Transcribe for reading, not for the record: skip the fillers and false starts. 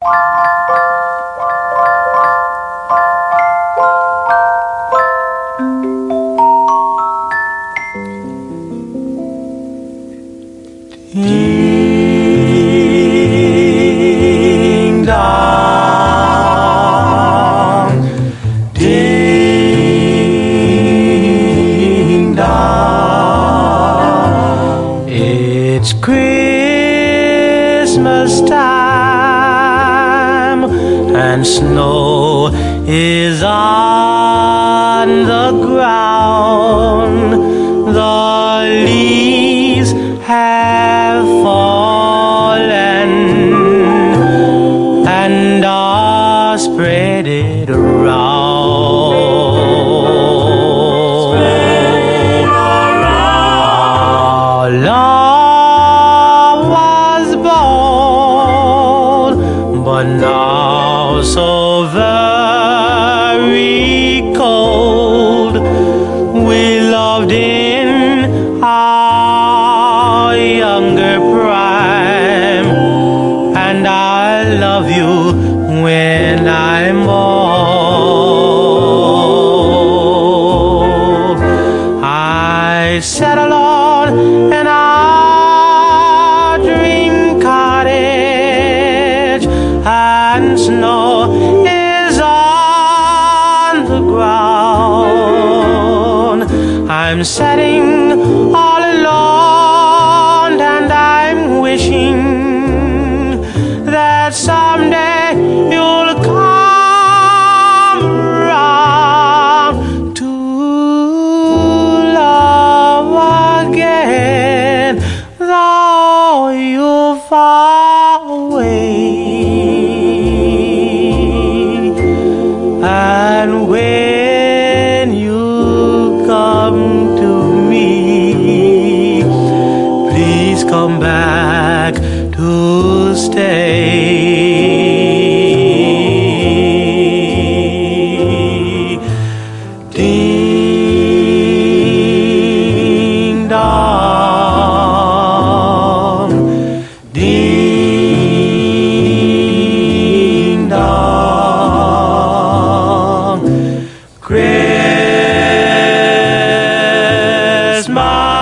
Ding dong, ding dong. It's Christmas time and snow is on the ground. The leaves have fallen and are spreaded around. Our love was bold, but now so very cold. We loved in our younger prime, and I love you when I'm old. I sat alone in our dream cottage, and snow is on the ground. I'm sitting all alone, and I'm wishing that someday you'll come around to love again, though you're far away. And when you come to me, please come back to stay. Ding dong, ding dong. Christmas